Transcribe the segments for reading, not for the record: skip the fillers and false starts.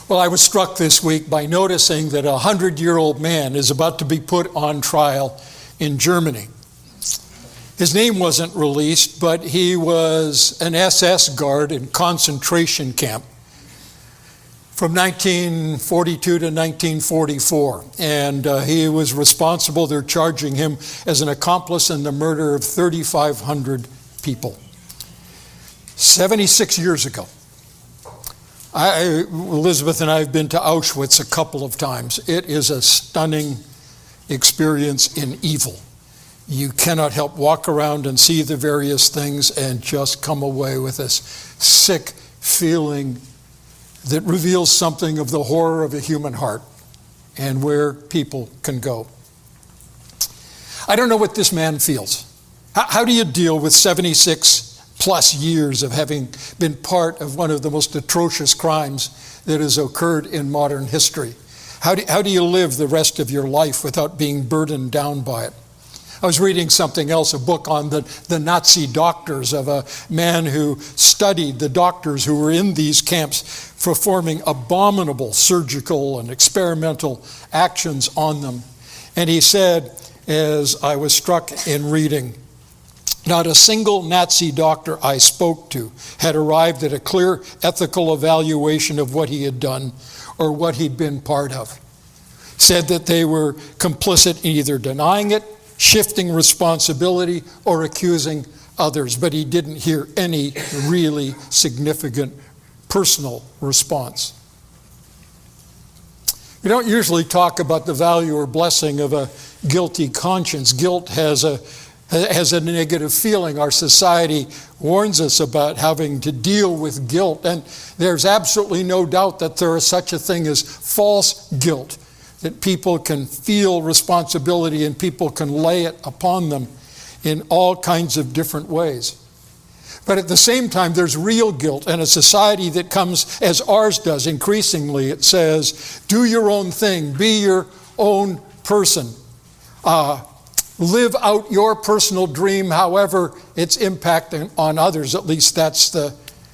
Well, I was struck this week by noticing that a 100-year-old man is about to be put on trial in Germany. His name wasn't released, but he was an SS guard in concentration camp from 1942 to 1944. And he was responsible, they're charging him as an accomplice in the murder of 3,500 people. 76 years ago. Elizabeth and I have been to Auschwitz a couple of times. It is a stunning experience in evil. You cannot help walk around and see the various things and just come away with this sick feeling that reveals something of the horror of a human heart and where people can go. I don't know what this man feels. How do you deal with 76 plus years of having been part of one of the most atrocious crimes that has occurred in modern history? How do you live the rest of your life without being burdened down by it? I was reading something else, a book on the Nazi doctors, of a man who studied the doctors who were in these camps performing abominable surgical and experimental actions on them. And he said, as I was struck in reading, not a single Nazi doctor I spoke to had arrived at a clear ethical evaluation of what he had done or what he'd been part of. Said that they were complicit in either denying it, shifting responsibility, or accusing others. But he didn't hear any really significant personal response. We don't usually talk about the value or blessing of a guilty conscience. Guilt has a negative feeling. Our society warns us about having to deal with guilt, and there's absolutely no doubt that there is such a thing as false guilt, that people can feel responsibility and people can lay it upon them in all kinds of different ways. But at the same time, there's real guilt, and a society that comes as ours does increasingly. It says, do your own thing, be your own person. Live out your personal dream, however it's impacting on others. At least that's the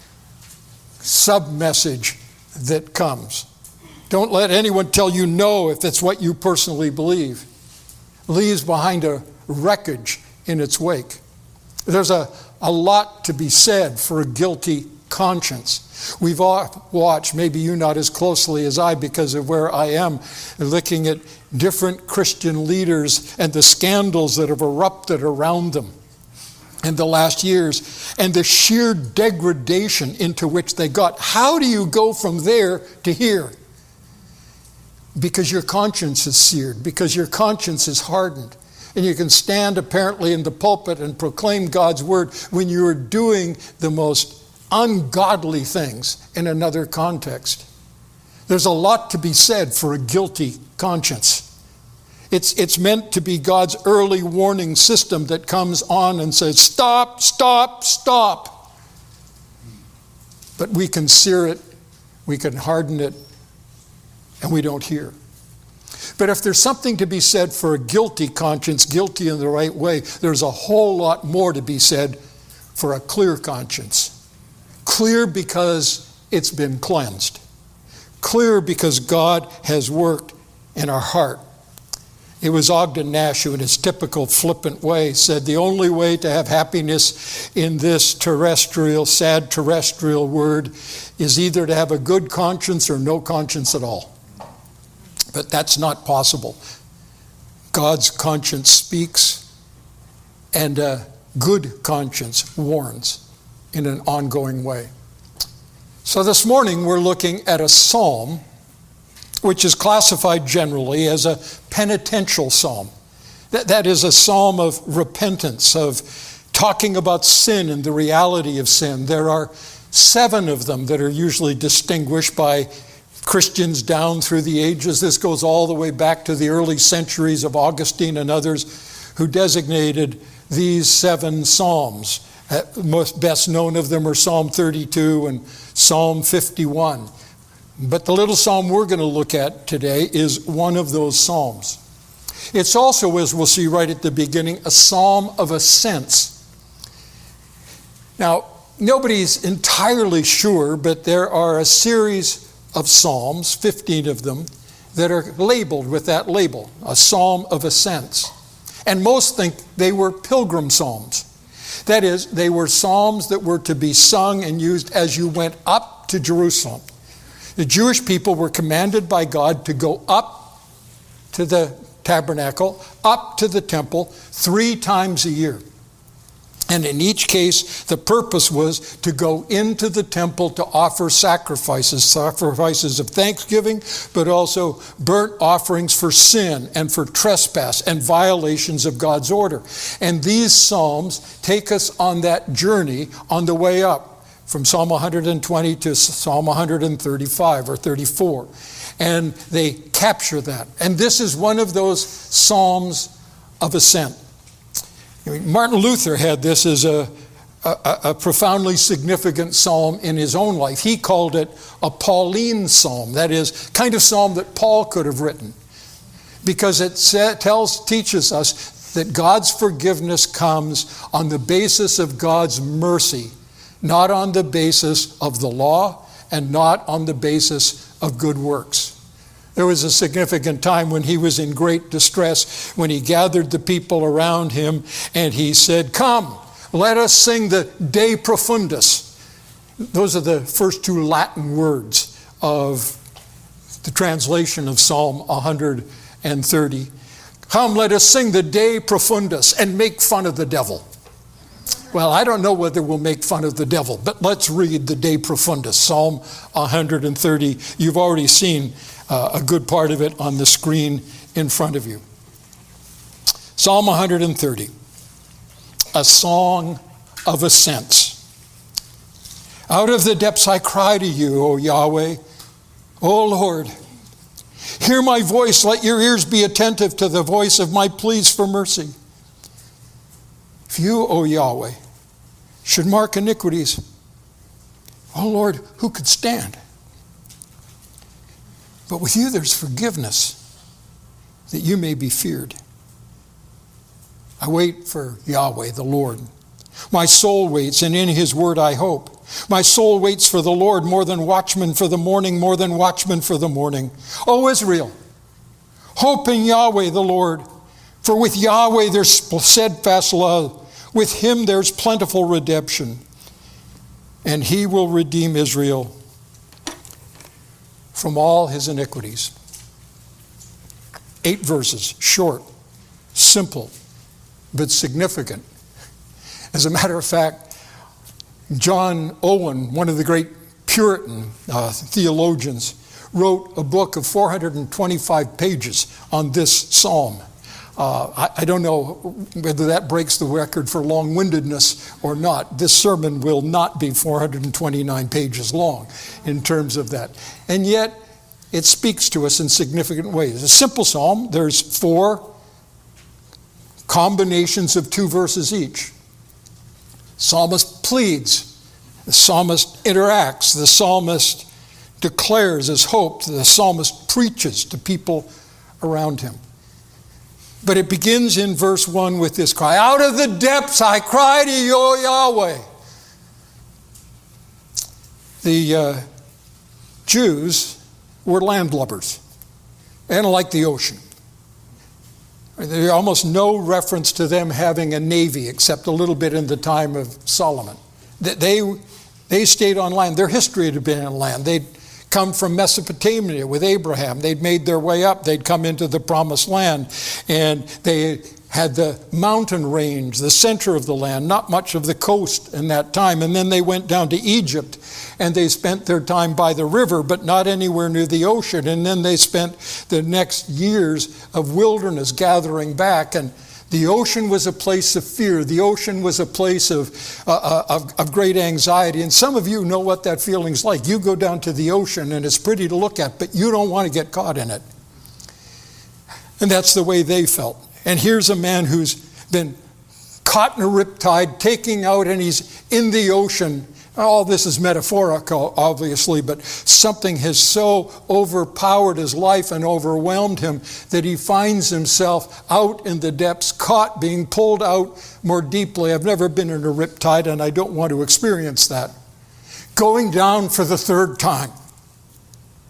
sub-message that comes. Don't let anyone tell you no if it's what you personally believe. Leaves behind a wreckage in its wake. There's a lot to be said for a guilty conscience. We've all watched, maybe you not as closely as I because of where I am, looking at different Christian leaders and the scandals that have erupted around them in the last years and the sheer degradation into which they got. How do you go from there to here? Because your conscience is seared, because your conscience is hardened. And you can stand apparently in the pulpit and proclaim God's word when you are doing the most ungodly things in another context. There's a lot to be said for a guilty conscience. It's meant to be God's early warning system that comes on and says, stop, stop, stop. But we can sear it, we can harden it, and we don't hear. But if there's something to be said for a guilty conscience, guilty in the right way, there's a whole lot more to be said for a clear conscience. Clear because it's been cleansed. Clear because God has worked in our heart. It was Ogden Nash who, in his typical flippant way, said the only way to have happiness in this terrestrial, sad terrestrial word is either to have a good conscience or no conscience at all. But that's not possible. God's conscience speaks, and a good conscience warns in an ongoing way. So this morning we're looking at a psalm which is classified generally as a penitential psalm. That is a psalm of repentance, of talking about sin and the reality of sin. There are 7 of them that are usually distinguished by Christians down through the ages. This goes all the way back to the early centuries of Augustine and others who designated these 7 psalms. Most best known of them are Psalm 32 and Psalm 51. But the little psalm we're going to look at today is one of those psalms. It's also, as we'll see right at the beginning, a psalm of ascents. Now, nobody's entirely sure, but there are a series of psalms, 15 of them, that are labeled with that label, a psalm of ascents. And most think they were pilgrim psalms. That is, they were psalms that were to be sung and used as you went up to Jerusalem. The Jewish people were commanded by God to go up to the tabernacle, up to the temple 3 times a year. And in each case, the purpose was to go into the temple to offer sacrifices of thanksgiving, but also burnt offerings for sin and for trespass and violations of God's order. And these psalms take us on that journey on the way up from Psalm 120 to Psalm 135 or 34. And they capture that. And this is one of those psalms of ascent. Martin Luther had this as a profoundly significant psalm in his own life. He called it a Pauline psalm, that is, kind of psalm that Paul could have written, because it teaches us that God's forgiveness comes on the basis of God's mercy, not on the basis of the law and not on the basis of good works. There was a significant time when he was in great distress, when he gathered the people around him and he said, "Come, let us sing the De Profundis." Those are the first 2 Latin words of the translation of Psalm 130. "Come, let us sing the De Profundis and make fun of the devil." Well, I don't know whether we'll make fun of the devil, but let's read the De Profundis, Psalm 130. You've already seen a good part of it on the screen in front of you. Psalm 130, a song of ascents. Out of the depths I cry to you, O Yahweh. O Lord, hear my voice. Let your ears be attentive to the voice of my pleas for mercy. If you, O Yahweh, should mark iniquities, O Lord, who could stand? But with you there's forgiveness, that you may be feared. I wait for Yahweh, the Lord. My soul waits, and in his word I hope. My soul waits for the Lord more than watchmen for the morning, more than watchmen for the morning. O Israel, hope in Yahweh, the Lord. For with Yahweh there's steadfast love. With him there's plentiful redemption. And he will redeem Israel from all his iniquities. 8 verses, short, simple, but significant. As a matter of fact, John Owen, one of the great Puritan theologians, wrote a book of 425 pages on this psalm. I don't know whether that breaks the record for long-windedness or not. This sermon will not be 429 pages long in terms of that. And yet, it speaks to us in significant ways. A simple psalm, there's 4 combinations of 2 verses each. Psalmist pleads. The psalmist interacts. The psalmist declares his hope. The psalmist preaches to people around him. But it begins in verse 1 with this cry, "Out of the depths I cry to you, O Yahweh." The Jews were landlubbers and like the ocean. There's almost no reference to them having a navy except a little bit in the time of Solomon. They stayed on land. Their history had been on land. They'd come from Mesopotamia with Abraham. They'd made their way up. They'd come into the promised land. And they had the mountain range, the center of the land, not much of the coast in that time. And then they went down to Egypt and they spent their time by the river, but not anywhere near the ocean. And then they spent the next years of wilderness gathering back. And the ocean was a place of fear. The ocean was a place of great anxiety. And some of you know what that feeling's like. You go down to the ocean and it's pretty to look at, but you don't want to get caught in it. And that's the way they felt. And here's a man who's been caught in a riptide, taking out, and he's in the ocean. All this is metaphorical, obviously, but something has so overpowered his life and overwhelmed him that he finds himself out in the depths, caught, being pulled out more deeply. I've never been in a riptide, and I don't want to experience that. Going down for the 3rd time.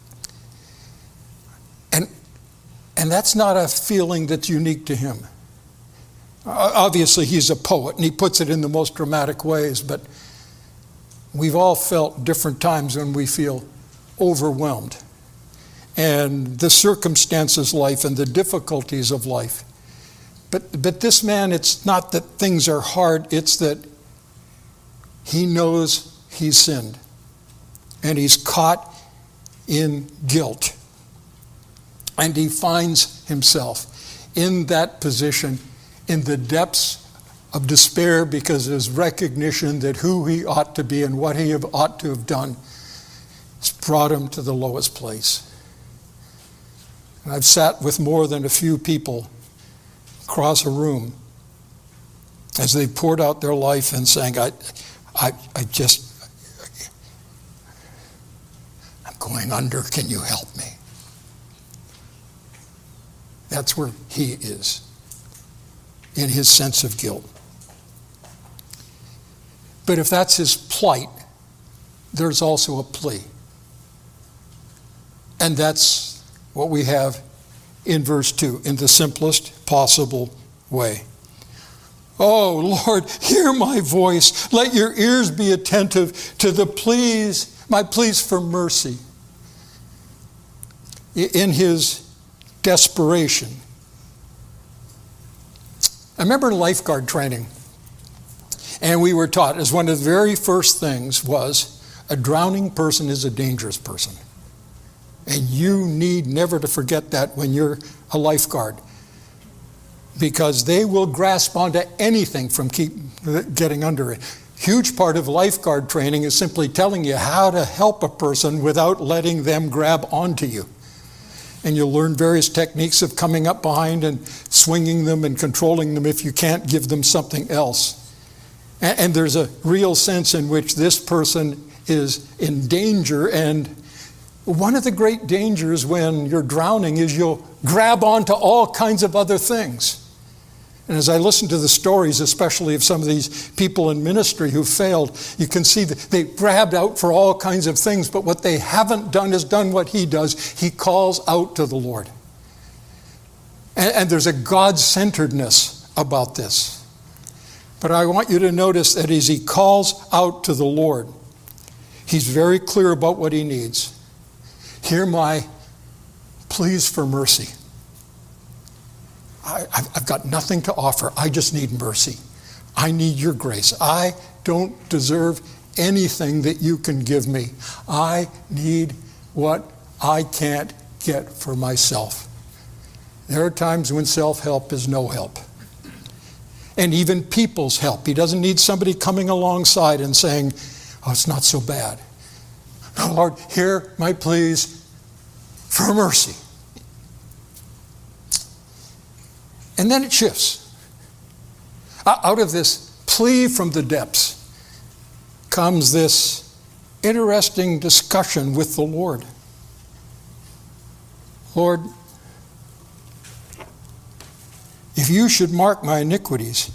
And that's not a feeling that's unique to him. Obviously, he's a poet, and he puts it in the most dramatic ways, but we've all felt different times when we feel overwhelmed. And the circumstances of life and the difficulties of life. But this man, it's not that things are hard, it's that he knows he's sinned. And he's caught in guilt. And he finds himself in that position, in the depths of despair, because of his recognition that who he ought to be and what he ought to have done has brought him to the lowest place. And I've sat with more than a few people across a room as they poured out their life and saying, I'm going under, can you help me? That's where he is, in his sense of guilt. But if that's his plight, there's also a plea. And that's what we have in verse 2, in the simplest possible way. Oh, Lord, hear my voice. Let your ears be attentive to my pleas for mercy. In his desperation. I remember lifeguard training, and we were taught, as one of the very first things was, a drowning person is a dangerous person. And you need never to forget that when you're a lifeguard, because they will grasp onto anything from getting under it. Huge part of lifeguard training is simply telling you how to help a person without letting them grab onto you. And you'll learn various techniques of coming up behind and swinging them and controlling them if you can't give them something else. And there's a real sense in which this person is in danger. And one of the great dangers when you're drowning is you'll grab onto all kinds of other things. And as I listen to the stories, especially of some of these people in ministry who failed, you can see that they grabbed out for all kinds of things, but what they haven't done is done what he does. He calls out to the Lord. And there's a God-centeredness about this. But I want you to notice that as he calls out to the Lord, he's very clear about what he needs. Hear my pleas for mercy. I've got nothing to offer. I just need mercy. I need your grace. I don't deserve anything that you can give me. I need what I can't get for myself. There are times when self-help is no help. And even people's help. He doesn't need somebody coming alongside and saying, oh, it's not so bad. No, Lord, hear my pleas for mercy. And then it shifts. Out of this plea from the depths comes this interesting discussion with the Lord. Lord, if you should mark my iniquities,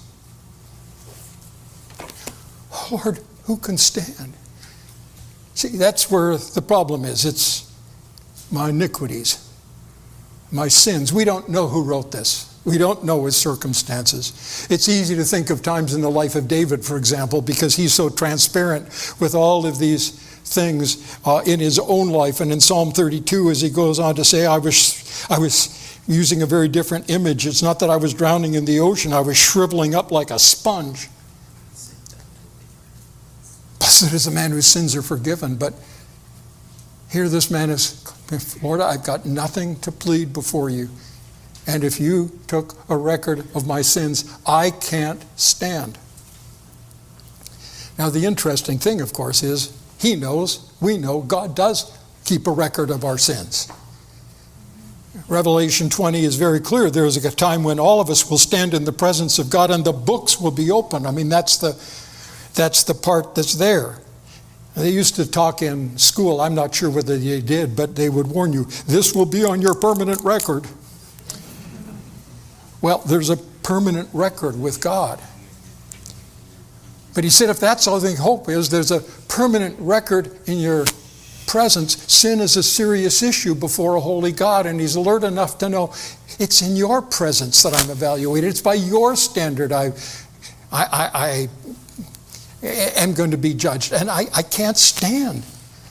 Lord, who can stand? See, that's where the problem is. It's my iniquities, my sins. We don't know who wrote this. We don't know his circumstances. It's easy to think of times in the life of David, for example, because he's so transparent with all of these things in his own life. And in Psalm 32, as he goes on to say, I was using a very different image. It's not that I was drowning in the ocean. I was shriveling up like a sponge. Blessed is the man whose sins are forgiven. But here this man is, Lord, I've got nothing to plead before you. And if you took a record of my sins, I can't stand. Now, the interesting thing, of course, is he knows, we know, God does keep a record of our sins. Revelation 20 is very clear. There is a time when all of us will stand in the presence of God and the books will be open. I mean, that's the part that's there. They used to talk in school, I'm not sure whether they did, but they would warn you, this will be on your permanent record. Well, there's a permanent record with God. But he said if that's all the hope is, there's a permanent record in your presence, sin is a serious issue before a holy God, and he's alert enough to know it's in your presence that I'm evaluated. It's by your standard I am going to be judged, and I can't stand.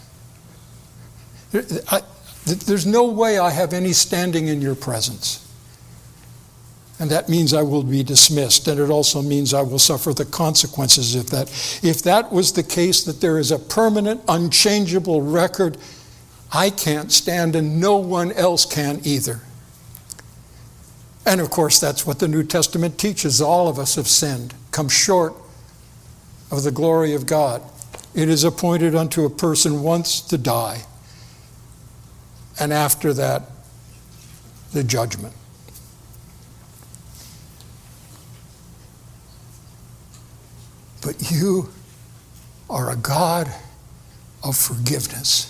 There's no way I have any standing in your presence. And that means I will be dismissed, and it also means I will suffer the consequences of that. If that was the case, that there is a permanent, unchangeable record, I can't stand, and no one else can either. And of course, that's what the New Testament teaches. All of us have sinned, come short of the glory of God. It is appointed unto a person once to die, and after that, the judgment. But you are a God of forgiveness,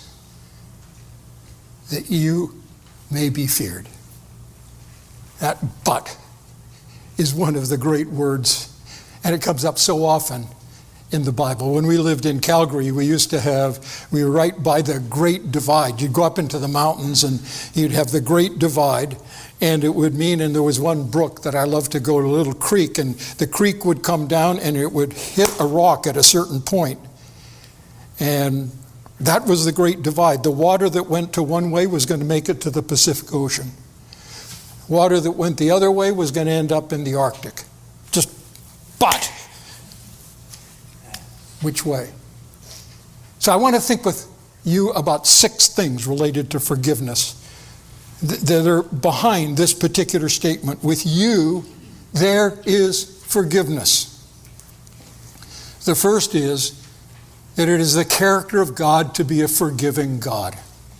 that you may be feared. That "but" is one of the great words, and it comes up so often in the Bible. When we lived in Calgary, we were right by the Great Divide. You'd go up into the mountains and you'd have the Great Divide, and it would mean, and there was one brook that I loved to go to, a little creek, and the creek would come down and it would hit a rock at a certain point. And that was the Great Divide. The water that went to one way was going to make it to the Pacific Ocean. Water that went the other way was going to end up in the Arctic. But which way? So I want to think with you about 6 things related to forgiveness that are behind this particular statement. With you, there is forgiveness. The first is that it is the character of God to be a forgiving God.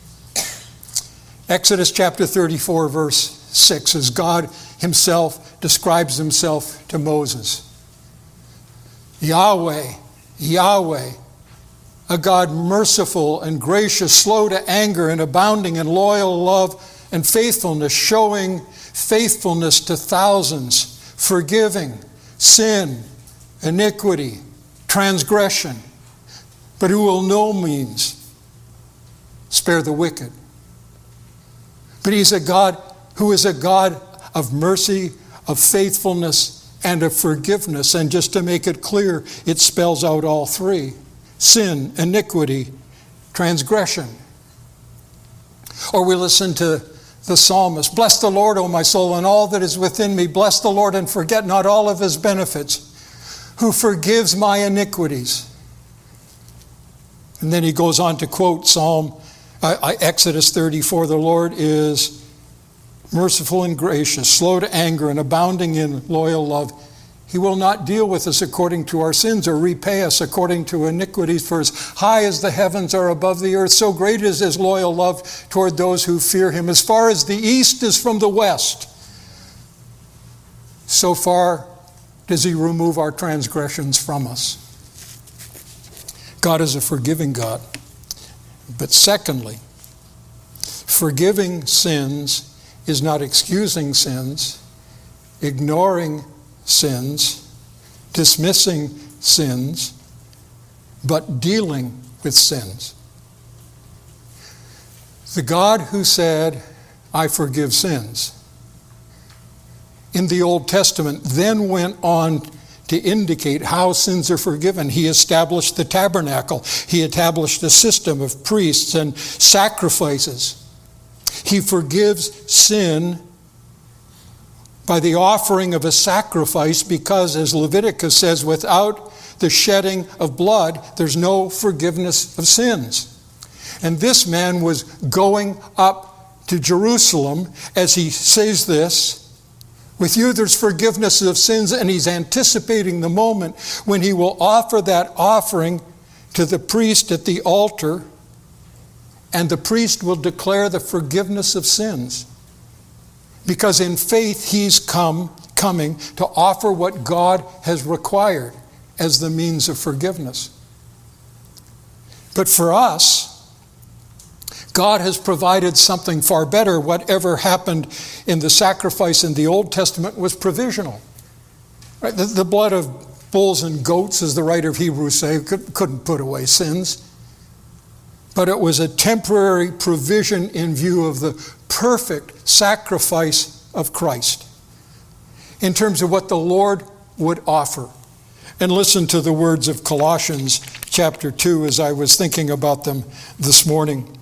Exodus chapter 34, verse 6, as God himself describes himself to Moses. Yahweh, Yahweh, a God merciful and gracious, slow to anger and abounding in loyal love and faithfulness, showing faithfulness to thousands, forgiving sin, iniquity, transgression, but who will no means spare the wicked. But he's a God who is a God of mercy, of faithfulness, and of forgiveness. And just to make it clear, it spells out all 3. Sin, iniquity, transgression. Or we listen to the psalmist, "Bless the Lord, O my soul, and all that is within me. Bless the Lord and forget not all of his benefits, who forgives my iniquities." And then he goes on to quote Exodus 34, "The Lord is merciful and gracious, slow to anger and abounding in loyal love. He will not deal with us according to our sins or repay us according to iniquities. For as high as the heavens are above the earth, so great is his loyal love toward those who fear him. As far as the east is from the west, so far does he remove our transgressions from us." God is a forgiving God. But secondly, forgiving sins is not excusing sins, ignoring sins, dismissing sins, but dealing with sins. The God who said, "I forgive sins," in the Old Testament then went on to indicate how sins are forgiven. He established the tabernacle. He established a system of priests and sacrifices. He forgives sin by the offering of a sacrifice because, as Leviticus says, without the shedding of blood, there's no forgiveness of sins. And this man was going up to Jerusalem as he says this, "With you there's forgiveness of sins," and he's anticipating the moment when he will offer that offering to the priest at the altar, and the priest will declare the forgiveness of sins. Because in faith he's coming to offer what God has required as the means of forgiveness. But for us, God has provided something far better. Whatever happened in the sacrifice in the Old Testament was provisional. Right? The blood of bulls and goats, as the writer of Hebrews says, couldn't put away sins. but it was a temporary provision in view of the perfect sacrifice of Christ in terms of what the Lord would offer. And listen to the words of Colossians chapter 2 as I was thinking about them this morning.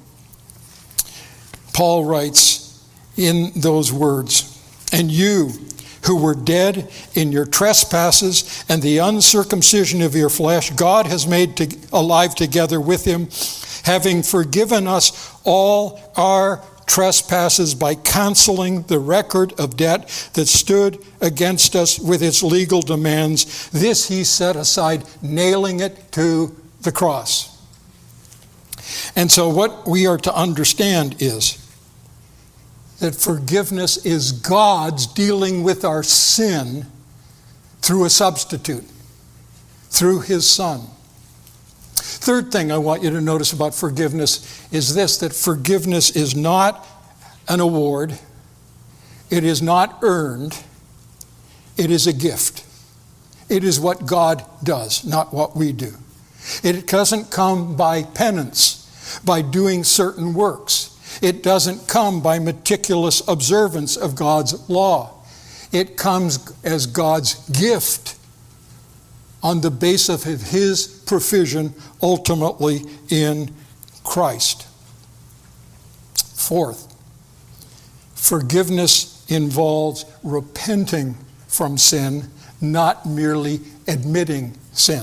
Paul writes in those words, "And you who were dead in your trespasses and the uncircumcision of your flesh, God has made alive together with him, having forgiven us all our trespasses by canceling the record of debt that stood against us with its legal demands. This he set aside, nailing it to the cross." And so what we are to understand is that forgiveness is God's dealing with our sin through a substitute, through his Son. Third thing I want you to notice about forgiveness is this, that forgiveness is not an award. It is not earned. It is a gift. It is what God does, not what we do. It doesn't come by penance, by doing certain works. It doesn't come by meticulous observance of God's law. It comes as God's gift on the basis of his provision ultimately in Christ. Fourth, forgiveness involves repenting from sin, not merely admitting sin.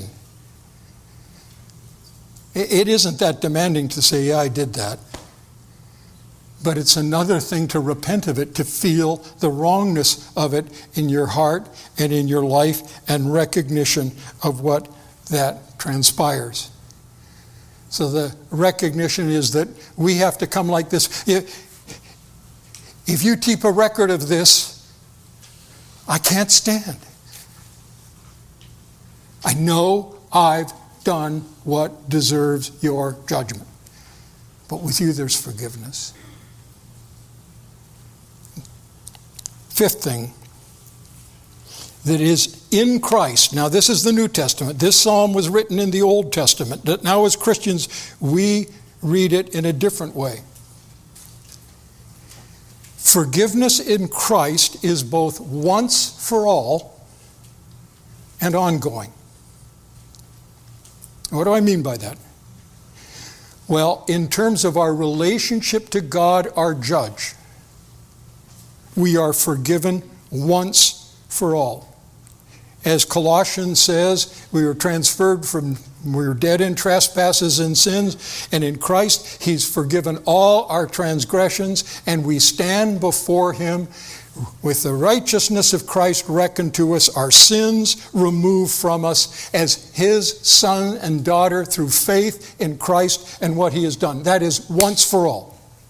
It isn't that demanding to say, yeah, I did that. But it's another thing to repent of it, to feel the wrongness of it in your heart and in your life and recognition of what that transpires. So the recognition is that we have to come like this. If you keep a record of this, I can't stand. I know I've done what deserves your judgment. But with you there's forgiveness. Fifth thing, that is in Christ. Now this is the New Testament. This psalm was written in the Old Testament. Now as Christians, we read it in a different way. Forgiveness in Christ is both once for all and ongoing. What do I mean by that? Well, in terms of our relationship to God, our judge, we are forgiven once for all. As Colossians says, we were dead in trespasses and sins, and in Christ he's forgiven all our transgressions, and we stand before him with the righteousness of Christ reckoned to us, our sins removed from us as his son and daughter through faith in Christ and what he has done. That is once for all.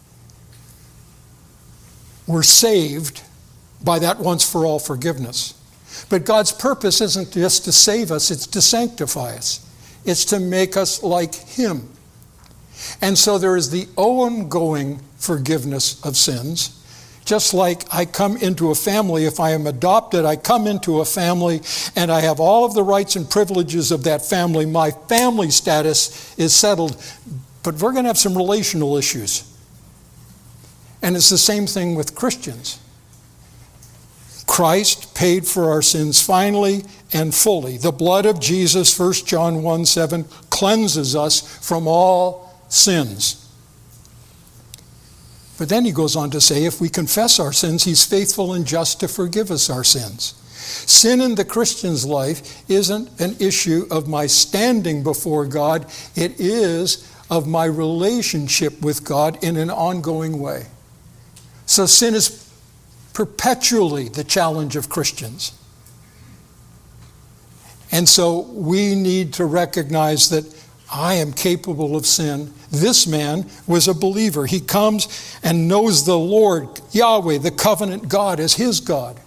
We're saved by that once for all forgiveness. But God's purpose isn't just to save us, it's to sanctify us. It's to make us like him. And so there is the ongoing forgiveness of sins. Just like I come into a family, if I am adopted, I come into a family and I have all of the rights and privileges of that family. My family status is settled, but we're going to have some relational issues. And it's the same thing with Christians. Christ paid for our sins finally and fully. The blood of Jesus, 1 John 1:7, cleanses us from all sins. But then he goes on to say, if we confess our sins, he's faithful and just to forgive us our sins. Sin in the Christian's life isn't an issue of my standing before God. It is of my relationship with God in an ongoing way. So sin is perpetually the challenge of Christians. And so we need to recognize that I am capable of sin. This man was a believer. He comes and knows the Lord, Yahweh, the covenant God, as his God.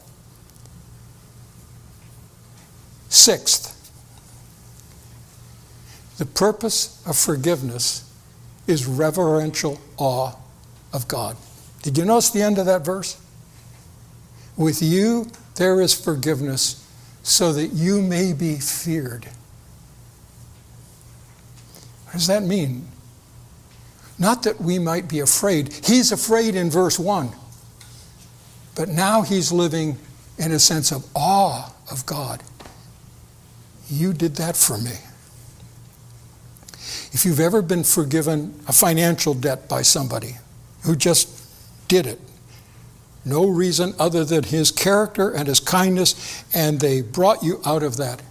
Sixth, the purpose of forgiveness is reverential awe of God. Did you notice the end of that verse? With you there is forgiveness, so that you may be feared. What does that mean? Not that we might be afraid. He's afraid in verse 1. But now he's living in a sense of awe of God. You did that for me. If you've ever been forgiven a financial debt by somebody who just did it, no reason other than his character and his kindness, and they brought you out of that,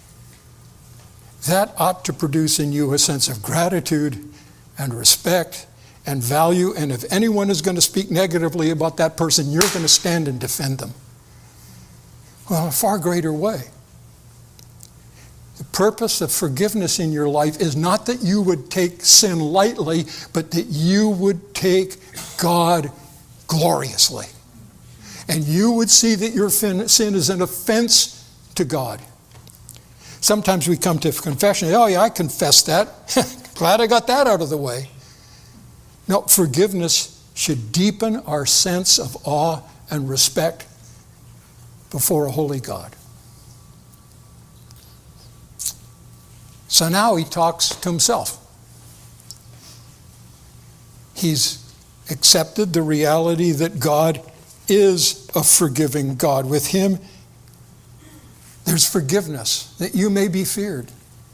that ought to produce in you a sense of gratitude and respect and value. And if anyone is going to speak negatively about that person, you're going to stand and defend them. Well, in a far greater way. The purpose of forgiveness in your life is not that you would take sin lightly, but that you would take God gloriously. And you would see that your sin is an offense to God. Sometimes we come to confession, oh yeah, I confess that. Glad I got that out of the way. No, forgiveness should deepen our sense of awe and respect before a holy God. So now he talks to himself. He's accepted the reality that God is a forgiving God. With him, there's forgiveness, that you may be feared.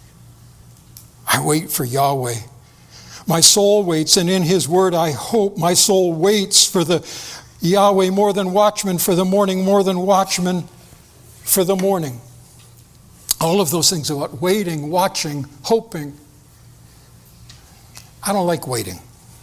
I wait for Yahweh. My soul waits, and in his word I hope. My soul waits for the Yahweh more than watchmen for the morning, more than watchmen for the morning. All of those things about waiting, watching, hoping. I don't like waiting.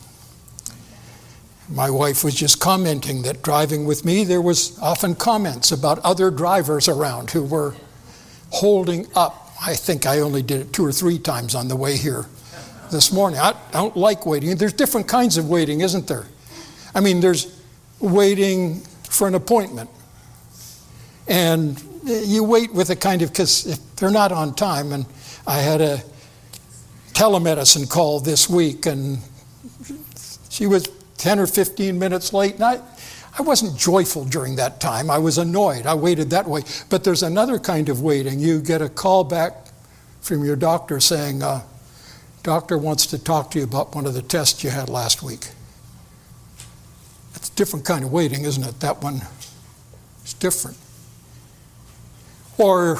My wife was just commenting that driving with me, there was often comments about other drivers around who were holding up. I think I only did it 2 or 3 times on the way here this morning. I don't like waiting. There's different kinds of waiting, isn't there? I mean, there's waiting for an appointment. And you wait with a kind of, because if they're not on time, and I had a telemedicine call this week, and she was 10 or 15 minutes late, and I wasn't joyful during that time. I was annoyed. I waited that way. But there's another kind of waiting. You get a call back from your doctor saying, doctor wants to talk to you about one of the tests you had last week. It's a different kind of waiting, isn't it? That one is different. Or,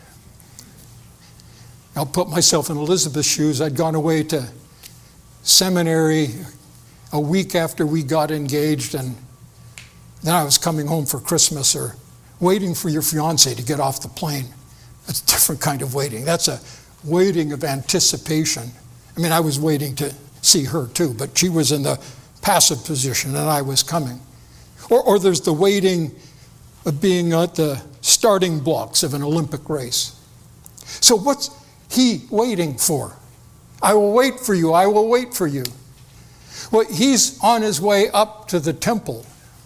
I'll put myself in Elizabeth's shoes. I'd gone away to seminary a week after we got engaged, and then I was coming home for Christmas, or waiting for your fiancé to get off the plane. That's a different kind of waiting. That's a waiting of anticipation. I mean, I was waiting to see her too, but she was in the passive position and I was coming. Or there's the waiting of being at the starting blocks of an Olympic race. So what's he waiting for? I will wait for you. I will wait for you. Well, he's on his way up to the temple.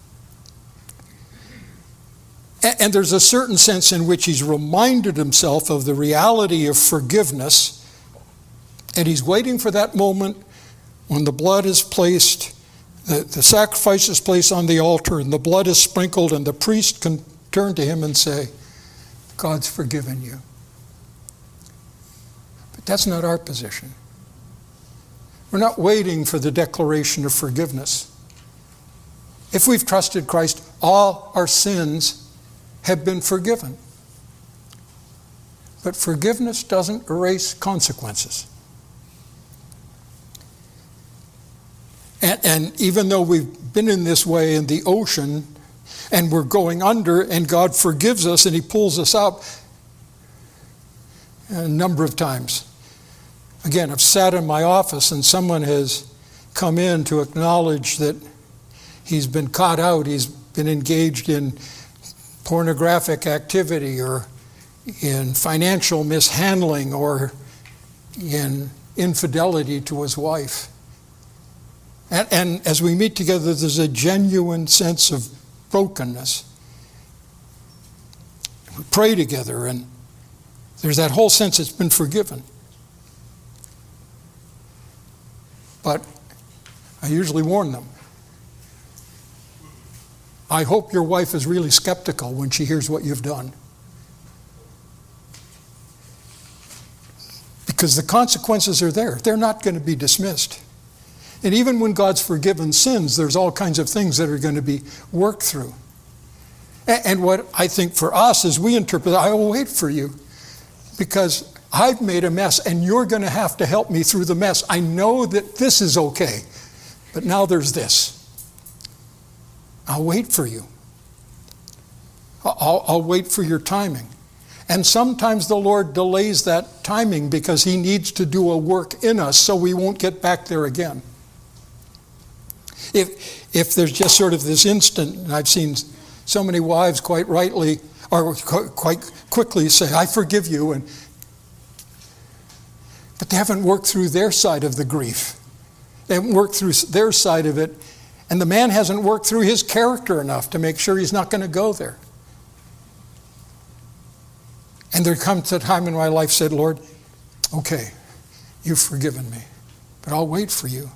And there's a certain sense in which he's reminded himself of the reality of forgiveness. And he's waiting for that moment when the blood is placed, the sacrifice is placed on the altar, and the blood is sprinkled, and the priest can turn to him and say, God's forgiven you. But that's not our position. We're not waiting for the declaration of forgiveness. If we've trusted Christ, all our sins have been forgiven. But forgiveness doesn't erase consequences. And even though we've been in this way in the ocean, and we're going under, and God forgives us and he pulls us up a number of times. Again, I've sat in my office and someone has come in to acknowledge that he's been caught out, he's been engaged in pornographic activity or in financial mishandling or in infidelity to his wife. And as we meet together, there's a genuine sense of brokenness. We pray together, and there's that whole sense it's been forgiven. But I usually warn them. I hope your wife is really skeptical when she hears what you've done. Because the consequences are there. They're not going to be dismissed. And even when God's forgiven sins, there's all kinds of things that are going to be worked through. And what I think for us is we interpret, I will wait for you because I've made a mess and you're going to have to help me through the mess. I know that this is okay, but now there's this. I'll wait for you. I'll wait for your timing. And sometimes the Lord delays that timing because he needs to do a work in us so we won't get back there again. If there's just sort of this instant, and I've seen so many wives quite rightly or quite quickly say, I forgive you, but they haven't worked through their side of the grief. They haven't worked through their side of it, and the man hasn't worked through his character enough to make sure he's not going to go there. And there comes a time in my life said, Lord, okay, you've forgiven me, but I'll wait for you.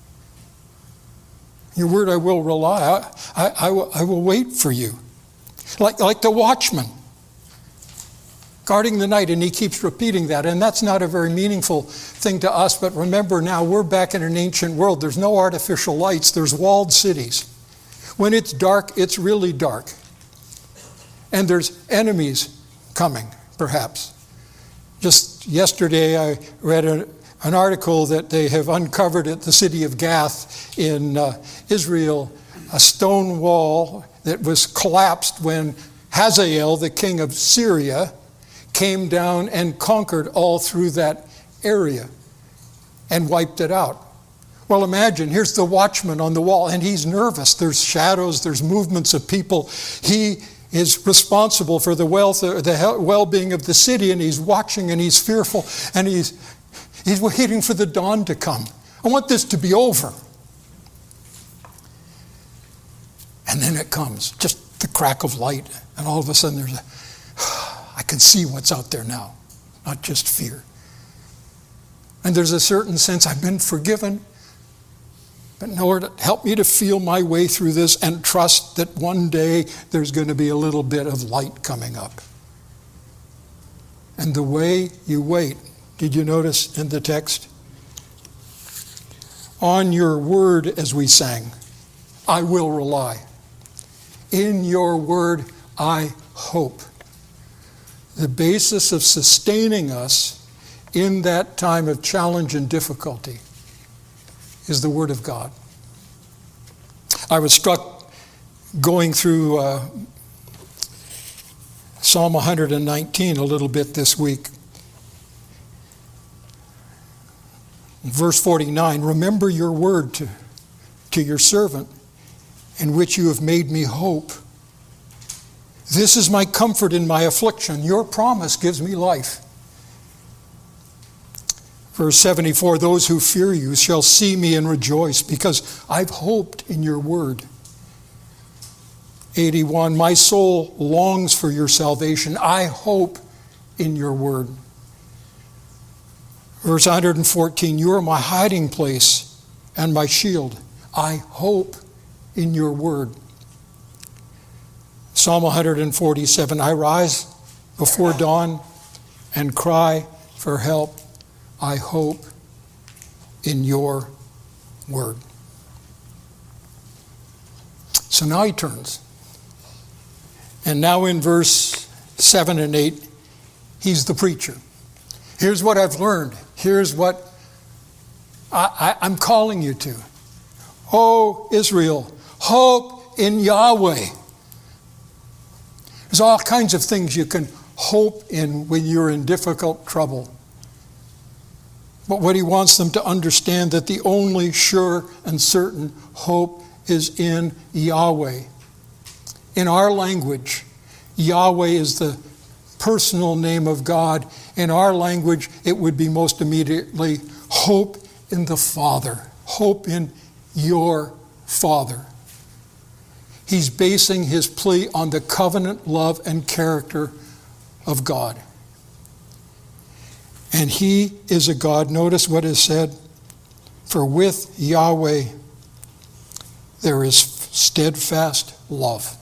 Your word I will rely. I will wait for you. Like the watchman guarding the night, and he keeps repeating that. And that's not a very meaningful thing to us, but remember now, we're back in an ancient world. There's no artificial lights. There's walled cities. When it's dark, it's really dark. And there's enemies coming, perhaps. Just yesterday, I read an article that they have uncovered at the city of Gath in Israel, a stone wall that was collapsed when Hazael, the king of Syria, came down and conquered all through that area and wiped it out. Well, imagine, here's the watchman on the wall, and he's nervous. There's shadows, there's movements of people. He is responsible for the well-being of the city, and he's watching, and he's fearful, and he's waiting for the dawn to come. I want this to be over. And then it comes, just the crack of light, and all of a sudden I can see what's out there now, not just fear. And there's a certain sense, I've been forgiven, but Lord, help me to feel my way through this and trust that one day there's going to be a little bit of light coming up. And the way you wait, did you notice in the text? On your word, as we sang, I will rely. In your word, I hope. The basis of sustaining us in that time of challenge and difficulty is the Word of God. I was struck going through Psalm 119 a little bit this week. Verse 49, remember your word to your servant, in which you have made me hope. This is my comfort in my affliction. Your promise gives me life. Verse 74, those who fear you shall see me and rejoice, because I've hoped in your word. 81, my soul longs for your salvation. I hope in your word. Verse 114, you are my hiding place and my shield. I hope in your word. Psalm 147, I rise before dawn and cry for help. I hope in your word. So now he turns. And now in verse 7 and 8, he's the preacher. Here's what I've learned. Here's what I'm calling you to. Oh, Israel, hope in Yahweh. There's all kinds of things you can hope in when you're in difficult trouble. But what he wants them to understand, that the only sure and certain hope is in Yahweh. In our language, Yahweh is the personal name of God. In our language, it would be most immediately hope in the Father. Hope in your Father. He's basing his plea on the covenant love and character of God. And he is a God, notice what is said, for with Yahweh there is steadfast love.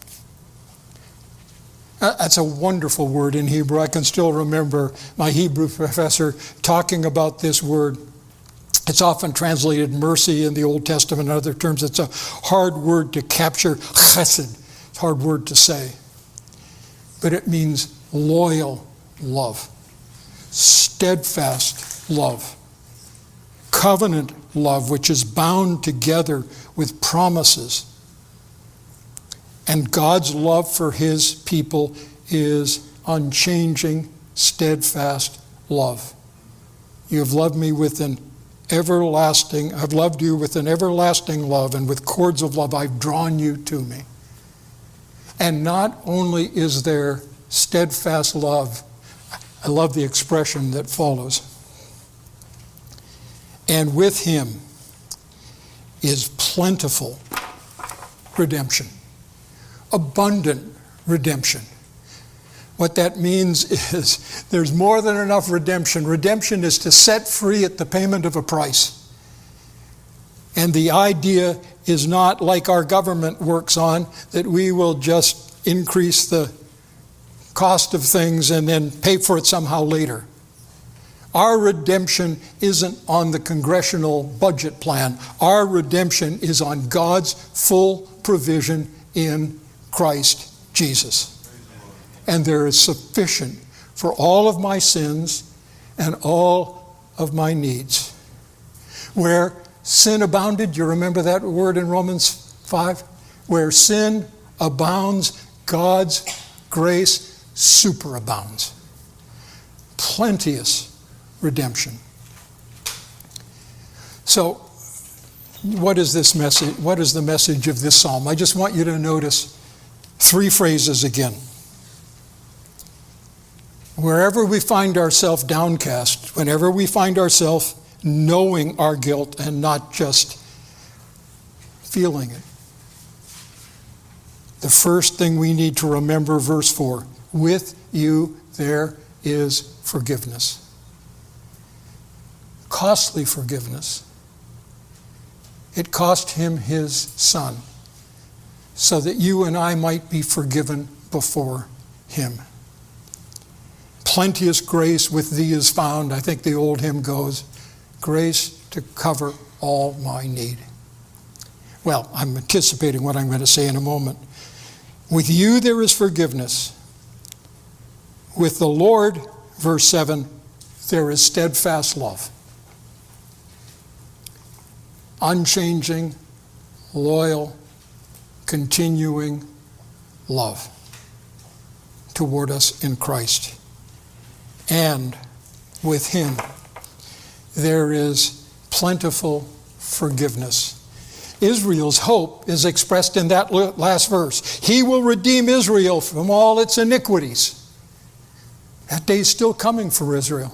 That's a wonderful word in Hebrew. I can still remember my Hebrew professor talking about this word. It's often translated mercy in the Old Testament. In other terms, it's a hard word to capture. Chesed. It's a hard word to say. But it means loyal love, steadfast love, covenant love, which is bound together with promises. And God's love for his people is unchanging, steadfast love. You have loved me with an everlasting, I've loved you with an everlasting love, and with cords of love I've drawn you to me. And not only is there steadfast love, I love the expression that follows. And with him is plentiful redemption, abundant redemption. What that means is there's more than enough redemption. Redemption is to set free at the payment of a price. And the idea is not like our government works on, that we will just increase the cost of things and then pay for it somehow later. Our redemption isn't on the congressional budget plan. Our redemption is on God's full provision in Christ Jesus. And there is sufficient for all of my sins and all of my needs. Where sin abounded, you remember that word in Romans 5? Where sin abounds, God's grace superabounds. Plenteous redemption. So, what is this message? What is the message of this psalm? I just want you to notice 3 phrases again. Wherever we find ourselves downcast, whenever we find ourselves knowing our guilt and not just feeling it, the first thing we need to remember, verse 4, with you there is forgiveness. Costly forgiveness. It cost him his son so that you and I might be forgiven before him. Plenteous grace with thee is found. I think the old hymn goes, grace to cover all my need. Well, I'm anticipating what I'm going to say in a moment. With you there is forgiveness. With the Lord, verse 7, there is steadfast love. Unchanging, loyal, continuing love toward us in Christ. And with him, there is plentiful forgiveness. Israel's hope is expressed in that last verse. He will redeem Israel from all its iniquities. That day is still coming for Israel.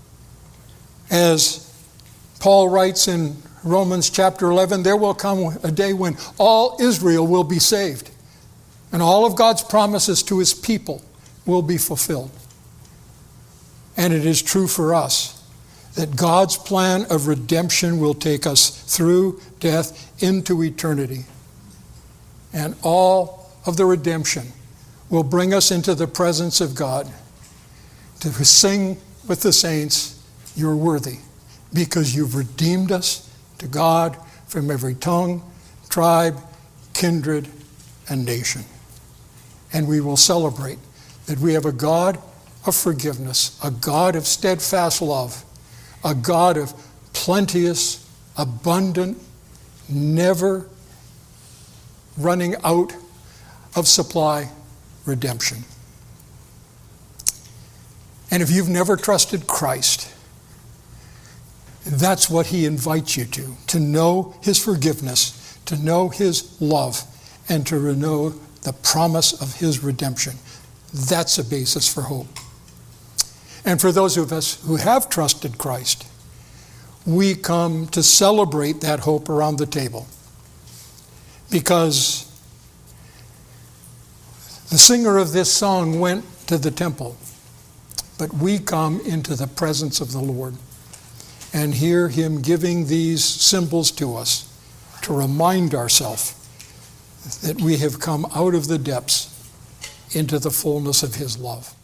As Paul writes in Romans chapter 11, there will come a day when all Israel will be saved. And all of God's promises to his people will be fulfilled. And it is true for us that God's plan of redemption will take us through death into eternity. And all of the redemption will bring us into the presence of God to sing with the saints, you're worthy, because you've redeemed us to God from every tongue, tribe, kindred, and nation. And we will celebrate that we have a God of forgiveness, a God of steadfast love, a God of plenteous, abundant, never running out of supply redemption. And if you've never trusted Christ, that's what he invites you to know his forgiveness, to know his love, and to know the promise of his redemption. That's a basis for hope. And for those of us who have trusted Christ, we come to celebrate that hope around the table. Because the singer of this song went to the temple, but we come into the presence of the Lord and hear him giving these symbols to us to remind ourselves that we have come out of the depths into the fullness of his love.